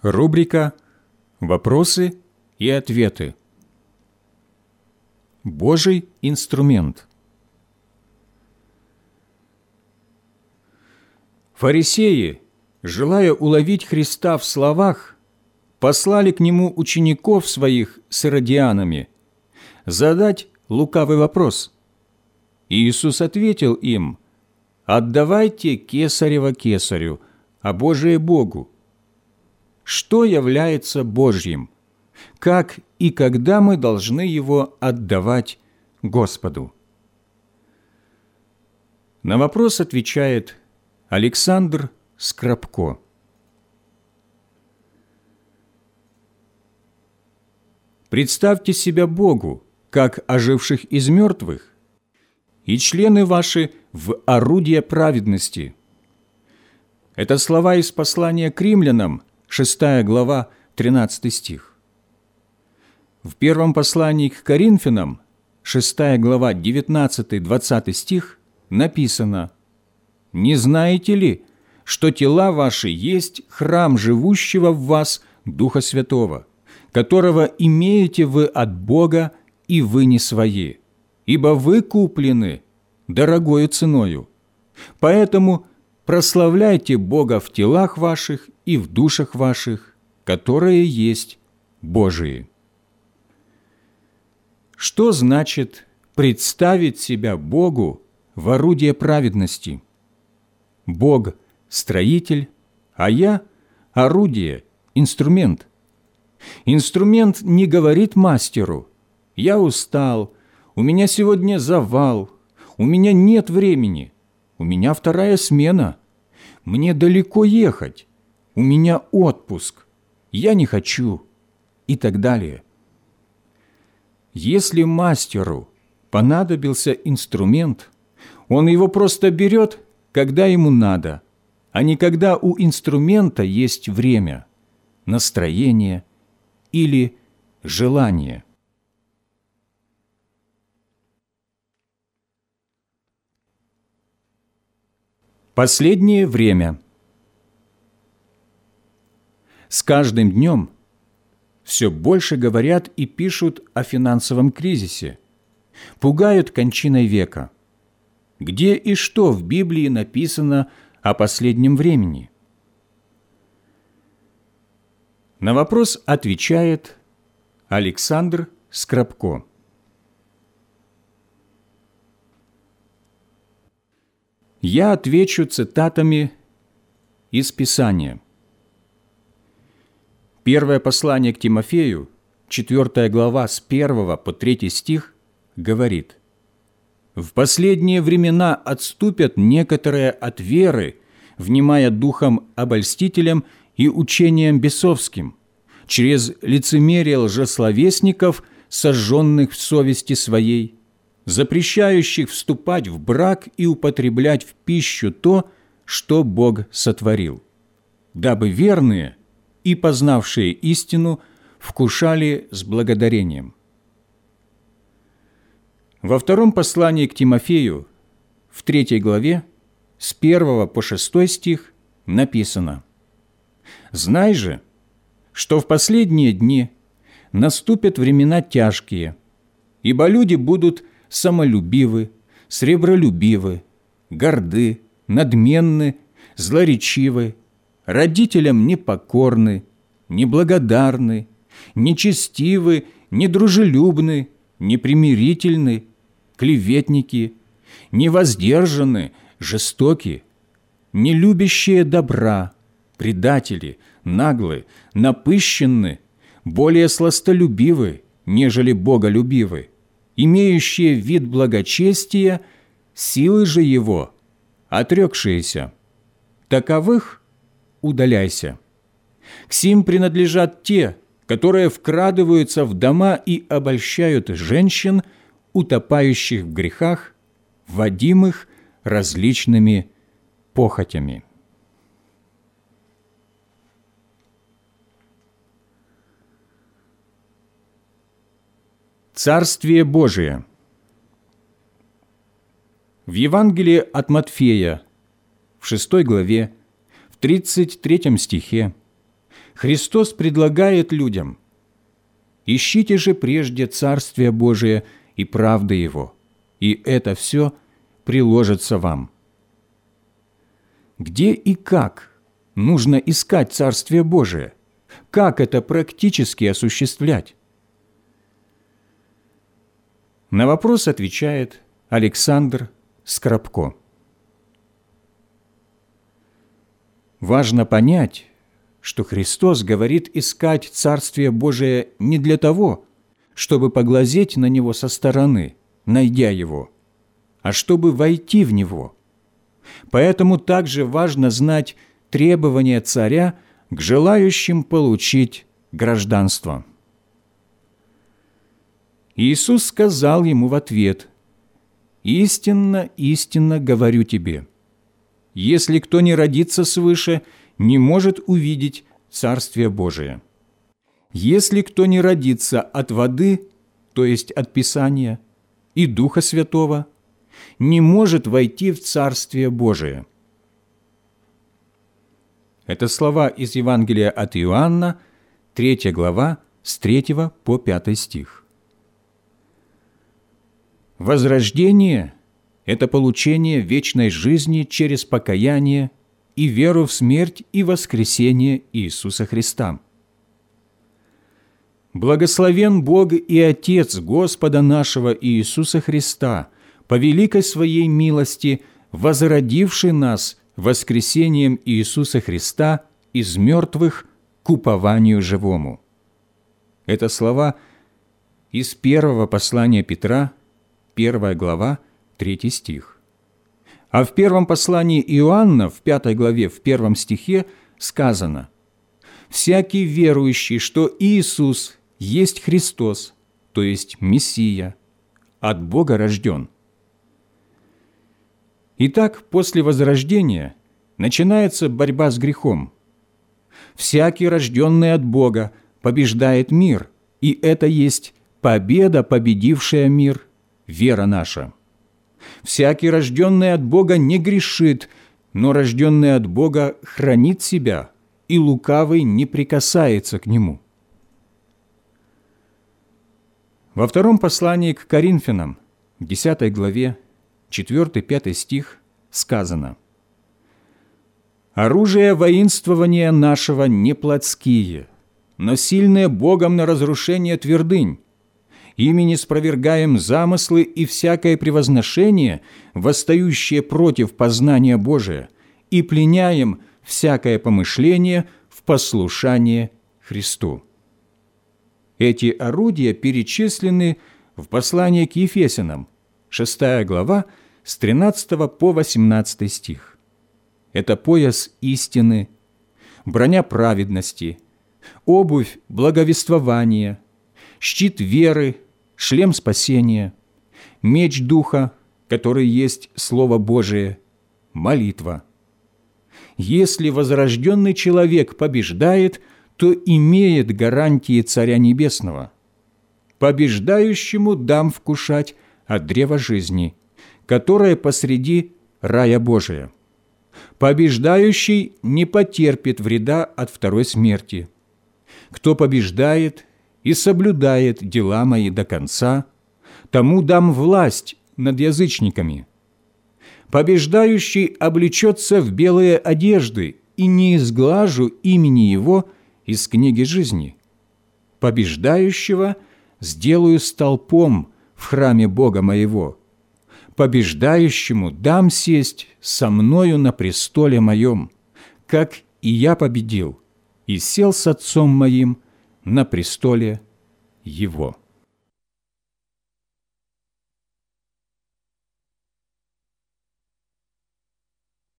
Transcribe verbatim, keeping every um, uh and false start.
Рубрика «Вопросы и ответы». Божий инструмент. Фарисеи, желая уловить Христа в словах, послали к Нему учеников своих с иродианами задать лукавый вопрос. Иисус ответил им: «Отдавайте кесарево кесарю, а Божие Богу. Что является Божьим? Как и когда мы должны его отдавать Господу?» На вопрос отвечает Александр Скрапко. Представьте себя Богу, как оживших из мертвых, и члены ваши в орудие праведности. Это слова из послания к римлянам, шестая глава, тринадцатый стих. В первом послании к Коринфянам, шестая глава, девятнадцатый-двадцатый стих, написано: «Не знаете ли, что тела ваши есть храм живущего в вас Духа Святого, которого имеете вы от Бога, и вы не свои, ибо вы куплены дорогою ценою. Поэтому прославляйте Бога в телах ваших и в душах ваших, которые есть Божии». Что значит представить себя Богу в орудие праведности? Бог – строитель, а я – орудие, инструмент. Инструмент не говорит мастеру: «Я устал, у меня сегодня завал, у меня нет времени, у меня вторая смена, мне далеко ехать, у меня отпуск, я не хочу» и так далее. Если мастеру понадобился инструмент, он его просто берет, когда ему надо, а не когда у инструмента есть время, настроение или желание. Последнее время. С каждым днем все больше говорят и пишут о финансовом кризисе, пугают кончиной века. Где и что в Библии написано о последнем времени? На вопрос отвечает Александр Скрапко. Я отвечу цитатами из Писания. Первое послание к Тимофею, четвёртая глава, с первого по третий стих, говорит: «В последние времена отступят некоторые от веры, внимая духом обольстителям и учением бесовским, через лицемерие лжесловесников, сожженных в совести своей, запрещающих вступать в брак и употреблять в пищу то, что Бог сотворил, дабы верные и познавшие истину вкушали с благодарением». Во втором послании к Тимофею, в третьей главе, с первого по шестой стих, написано: «Знай же, что в последние дни наступят времена тяжкие, ибо люди будут самолюбивы, сребролюбивы, горды, надменны, злоречивы, родителям непокорны, неблагодарны, нечестивы, недружелюбны, непримирительны, клеветники, невоздержаны, жестоки, нелюбящие добра, предатели, наглы, напыщенны, более сластолюбивы, нежели боголюбивы, имеющие вид благочестия, силы же его отрекшиеся. Таковых удаляйся. К сим принадлежат те, которые вкрадываются в дома и обольщают женщин, утопающих в грехах, водимых различными похотями». Царствие Божие. В Евангелии от Матфея, в шестой главе, в тридцать третьем стихе, Христос предлагает людям: «Ищите же прежде Царствие Божие и правды Его, и это все приложится вам». Где и как нужно искать Царствие Божие? Как это практически осуществлять? На вопрос отвечает Александр Скрабко. Важно понять, что Христос говорит искать Царствие Божие не для того, чтобы поглазеть на Него со стороны, найдя Его, а чтобы войти в Него. Поэтому также важно знать требования царя к желающим получить гражданство. Иисус сказал ему в ответ: «Истинно, истинно говорю тебе, если кто не родится свыше, не может увидеть Царствие Божие. Если кто не родится от воды, то есть от Писания, и Духа Святого, не может войти в Царствие Божие». Это слова из Евангелия от Иоанна, третья глава, с третьего по пятый стих. Возрождение – это получение вечной жизни через покаяние и веру в смерть и воскресение Иисуса Христа. Благословен Бог и Отец Господа нашего Иисуса Христа, по великой Своей милости, возродивший нас воскресением Иисуса Христа из мертвых к упованию живому. Это слова из первого послания Петра, первая глава, третий стих. А в первом послании Иоанна, в пятой главе, в первом стихе сказано: «Всякий верующий, что Иисус есть Христос, то есть Мессия, от Бога рожден». Итак, после возрождения начинается борьба с грехом. Всякий, рожденный от Бога, побеждает мир, и это есть победа, победившая мир, вера наша. Всякий, рожденный от Бога, не грешит, но рожденный от Бога хранит себя, и лукавый не прикасается к нему. Во втором послании к Коринфянам, в десятой главе, четвёртый-пятый стих сказано: «Оружие воинствования нашего не плотские, но сильные Богом на разрушение твердынь. Ими не спровергаем замыслы и всякое превозношение, восстающее против познания Божия, и пленяем всякое помышление в послушание Христу». Эти орудия перечислены в послании к Ефесянам, шестая глава, с тринадцатого по восемнадцатый стих. Это пояс истины, броня праведности, обувь благовествования, щит веры, шлем спасения, меч Духа, который есть Слово Божие, молитва. Если возрожденный человек побеждает, то имеет гарантии Царя Небесного. Побеждающему дам вкушать от древа жизни, которое посреди рая Божия. Побеждающий не потерпит вреда от второй смерти. Кто побеждает и соблюдает дела мои до конца, тому дам власть над язычниками. Побеждающий облечется в белые одежды, и не изглажу имени его из книги жизни. Побеждающего сделаю столпом в храме Бога моего. Побеждающему дам сесть со мною на престоле моем, как и я победил, и сел с Отцом моим на престоле Его».